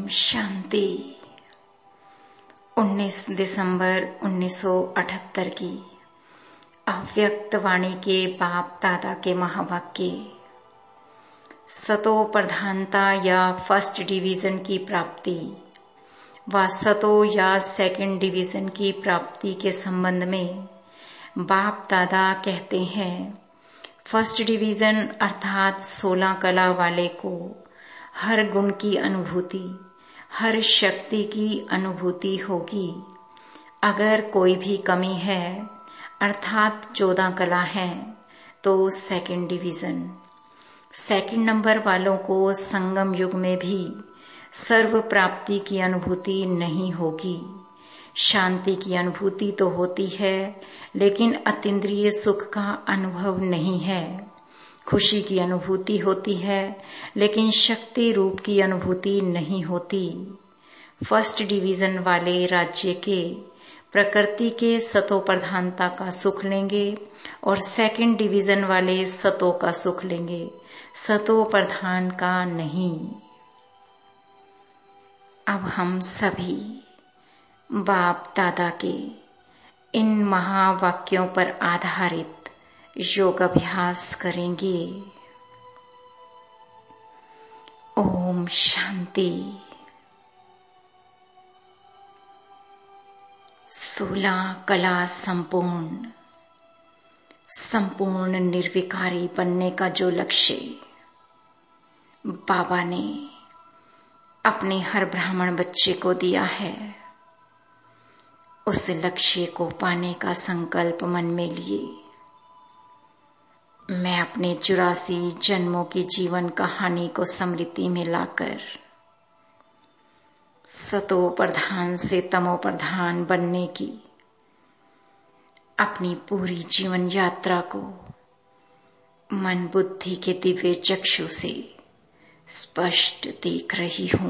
शांति। 19 दिसंबर 1978 की अव्यक्त वाणी के बाप दादा के महावाक्य। सतो प्रधानता या फर्स्ट डिवीजन की प्राप्ति व सतो या सेकंड डिवीजन की प्राप्ति के संबंध में बाप दादा कहते हैं, फर्स्ट डिवीजन अर्थात 16 कला वाले को हर गुण की अनुभूति, हर शक्ति की अनुभूति होगी। अगर कोई भी कमी है अर्थात 14 कला है तो सेकंड डिवीजन। सेकंड नंबर वालों को संगम युग में भी सर्व प्राप्ति की अनुभूति नहीं होगी। शांति की अनुभूति तो होती है लेकिन अतीन्द्रिय सुख का अनुभव नहीं है। खुशी की अनुभूति होती है लेकिन शक्ति रूप की अनुभूति नहीं होती। फर्स्ट डिवीजन वाले राज्य के प्रकृति के सतो प्रधानता का सुख लेंगे और सेकंड डिवीजन वाले सतो का सुख लेंगे, सतो प्रधान का नहीं। अब हम सभी बाप दादा के इन महावाक्यों पर आधारित योग अभ्यास करेंगे। ओम शांति। 16 कला संपूर्ण निर्विकारी बनने का जो लक्ष्य बाबा ने अपने हर ब्राह्मण बच्चे को दिया है, उस लक्ष्य को पाने का संकल्प मन में लिए मैं अपने 84 जन्मों की जीवन कहानी को स्मृति में लाकर सतो प्रधान से तमो प्रधान बनने की अपनी पूरी जीवन यात्रा को मन बुद्धि के दिव्य चक्षु से स्पष्ट देख रही हूं।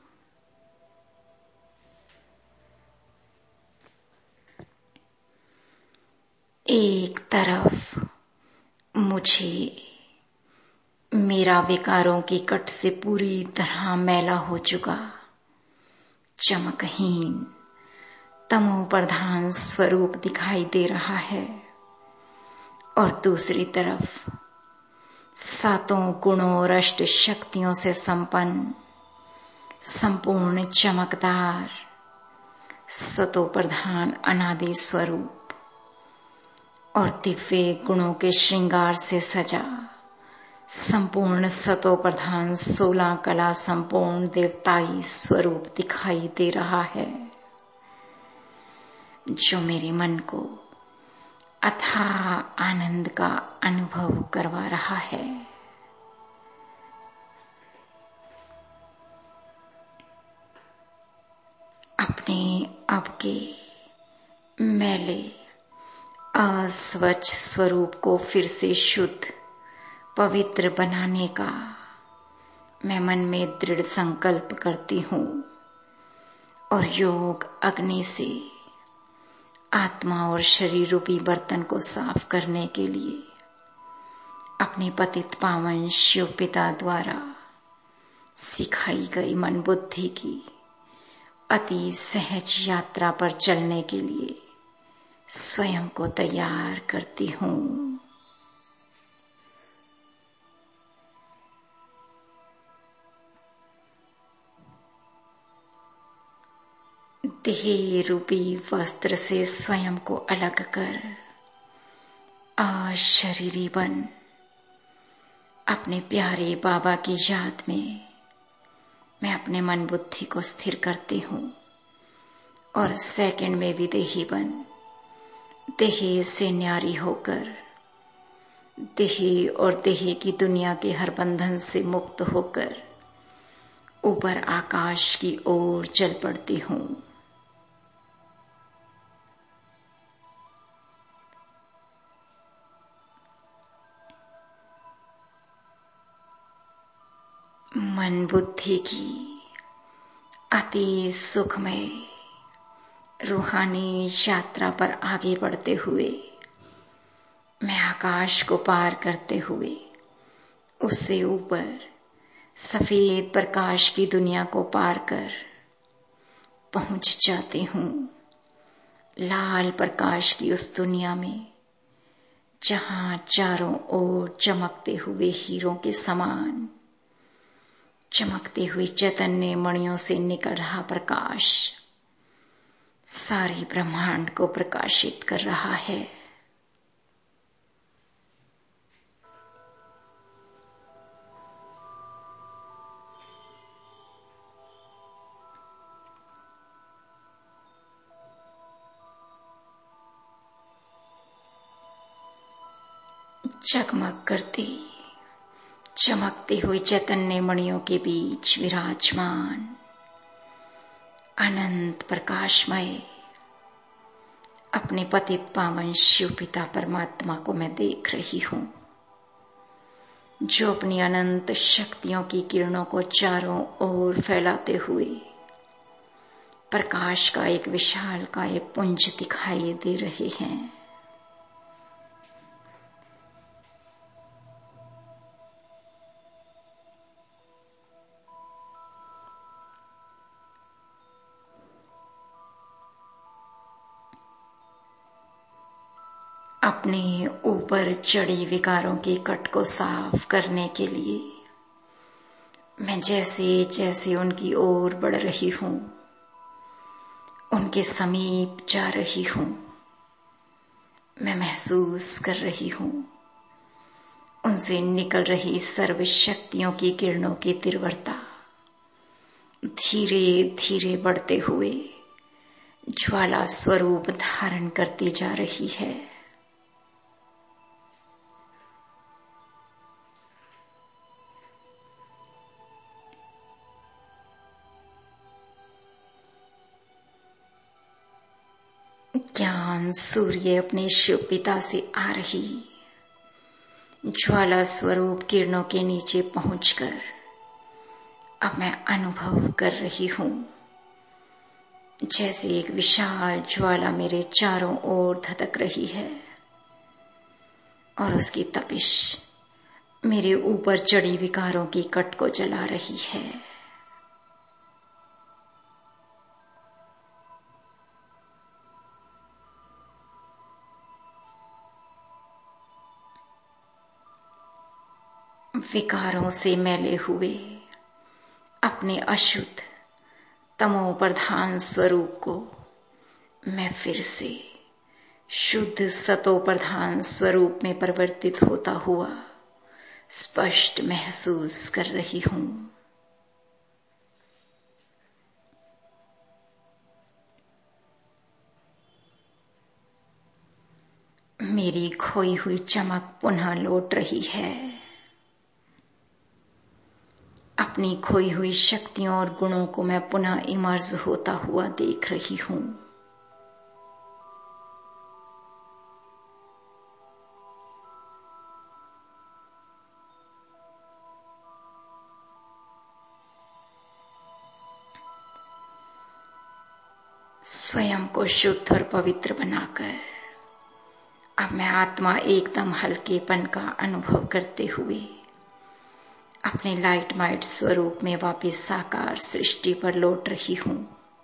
एक तरफ मुझे मेरा विकारों की कट से पूरी तरह मैला हो चुका चमकहीन तमो प्रधान स्वरूप दिखाई दे रहा है और दूसरी तरफ 7 गुणों और अष्ट शक्तियों से संपन्न संपूर्ण चमकदार सतो प्रधान अनादि स्वरूप और दिव्य गुणों के श्रृंगार से सजा संपूर्ण सतो प्रधान 16 कला संपूर्ण देवताई स्वरूप दिखाई दे रहा है, जो मेरे मन को अथाह आनंद का अनुभव करवा रहा है। अपने अब के मैले अस्वच्छ स्वरूप को फिर से शुद्ध पवित्र बनाने का मैं मन में दृढ़ संकल्प करती हूँ और योग अग्नि से आत्मा और शरीर रूपी बर्तन को साफ करने के लिए अपने पतित पावन शिव पिता द्वारा सिखाई गई मन बुद्धि की अति सहज यात्रा पर चलने के लिए स्वयं को तैयार करती हूँ। देह रूपी वस्त्र से स्वयं को अलग कर अशरीरी बन अपने प्यारे बाबा की याद में मैं अपने मन बुद्धि को स्थिर करती हूँ और सेकंड में भी देही बन देह से न्यारी होकर देह और देह की दुनिया के हर बंधन से मुक्त होकर ऊपर आकाश की ओर चल पड़ती हूँ। मन बुद्धि की अति सुखमय रूहानी यात्रा पर आगे बढ़ते हुए मैं आकाश को पार करते हुए उससे ऊपर सफेद प्रकाश की दुनिया को पार कर पहुंच जाती हूँ लाल प्रकाश की उस दुनिया में, जहां चारों ओर चमकते हुए हीरों के समान चमकते हुए चैतन्य मणियों से निकल रहा प्रकाश सारे ब्रह्मांड को प्रकाशित कर रहा है। जगमग करते चमकते हुए चैतन्य मणियों के बीच विराजमान अनंत प्रकाशमय अपने पतित पावन शिव पिता परमात्मा को मैं देख रही हूँ, जो अपनी अनंत शक्तियों की किरणों को चारों ओर फैलाते हुए प्रकाश का एक विशाल काय पुंज दिखाई दे रहे हैं। अपने ऊपर चढ़ी विकारों के कट को साफ करने के लिए मैं जैसे जैसे उनकी ओर बढ़ रही हूँ, उनके समीप जा रही हूँ, मैं महसूस कर रही हूँ उनसे निकल रही सर्व शक्तियों की किरणों की तीव्रता धीरे धीरे बढ़ते हुए ज्वाला स्वरूप धारण करती जा रही है। ज्ञान सूर्य अपने शिव पिता से आ रही ज्वाला स्वरूप किरणों के नीचे पहुंचकर अब मैं अनुभव कर रही हूँ, जैसे एक विशाल ज्वाला मेरे चारों ओर धधक रही है और उसकी तपिश मेरे ऊपर चढ़ी विकारों की कट को जला रही है। विकारों से मैले हुए अपने अशुद्ध तमो प्रधान स्वरूप को मैं फिर से शुद्ध सतो प्रधान स्वरूप में परिवर्तित होता हुआ स्पष्ट महसूस कर रही हूँ। मेरी खोई हुई चमक पुनः लौट रही है। अपनी खोई हुई शक्तियों और गुणों को मैं पुनः इमर्ज होता हुआ देख रही हूँ। स्वयं को शुद्ध और पवित्र बनाकर अब मैं आत्मा एकदम हल्केपन का अनुभव करते हुए अपने लाइट माइट स्वरूप में वापस साकार सृष्टि पर लौट रही हूँ।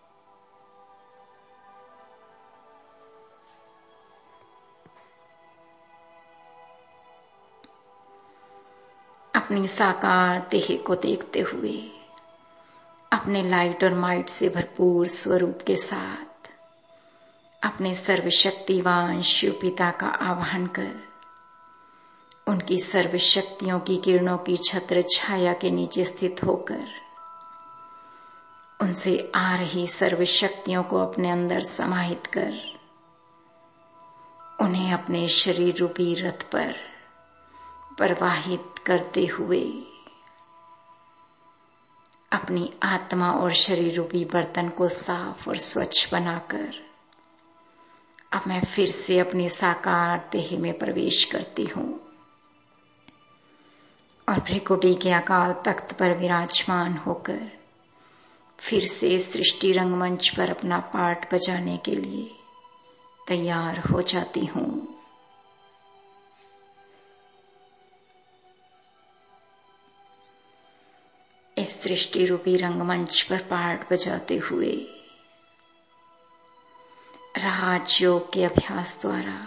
अपनी साकार देह को देखते हुए अपने लाइट और माइट से भरपूर स्वरूप के साथ अपने सर्वशक्तिवान शिव पिता का आवाहन कर उनकी सर्व शक्तियों की किरणों की छत्र छाया के नीचे स्थित होकर उनसे आ रही सर्व शक्तियों को अपने अंदर समाहित कर उन्हें अपने शरीर रूपी रथ पर प्रवाहित करते हुए अपनी आत्मा और शरीर रूपी बर्तन को साफ और स्वच्छ बनाकर अब मैं फिर से अपने साकार देह में प्रवेश करती हूँ और भ्रिकुटी के अकाल तख्त पर विराजमान होकर फिर से सृष्टि रंगमंच पर अपना पार्ट बजाने के लिए तैयार हो जाती हूँ। इस सृष्टि रूपी रंगमंच पर पाठ बजाते हुए राजयोग के अभ्यास द्वारा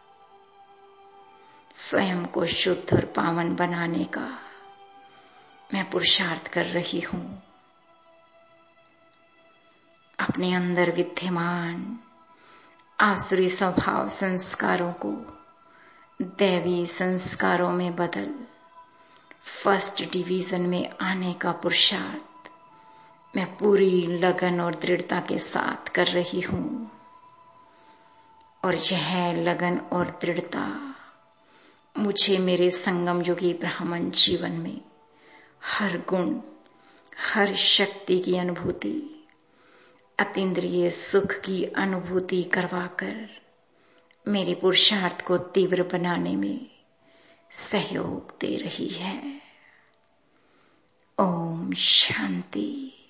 स्वयं को शुद्ध और पावन बनाने का मैं पुरुषार्थ कर रही हूं। अपने अंदर विद्यमान आसुरी स्वभाव संस्कारों को दैवी संस्कारों में बदल फर्स्ट डिवीजन में आने का पुरुषार्थ मैं पूरी लगन और दृढ़ता के साथ कर रही हूं। और यह लगन और दृढ़ता मुझे मेरे संगम युगी ब्राह्मण जीवन में हर गुण, हर शक्ति की अनुभूति, अतीन्द्रिय सुख की अनुभूति करवाकर मेरे पुरुषार्थ को तीव्र बनाने में सहयोग दे रही है। ओम शांति।